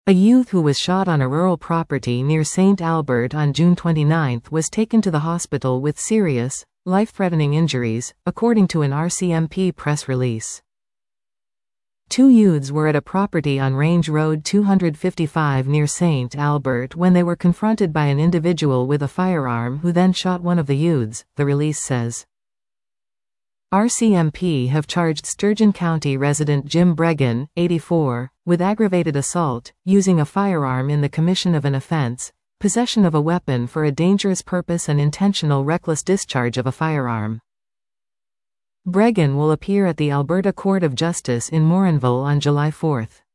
A youth who was shot on a rural property near St. Albert on June 29 was taken to the hospital with serious, life-threatening injuries, according to an RCMP press release. Two youths were at a property on Range Road 255 near St. Albert when they were confronted by an individual with a firearm who then shot one of the youths, the release says. RCMP have charged Sturgeon County resident Jim Bregan, 84, with aggravated assault, using a firearm in the commission of an offense, possession of a weapon for a dangerous purpose and intentional reckless discharge of a firearm. Bregan will appear at the Alberta Court of Justice in Morinville on July 4.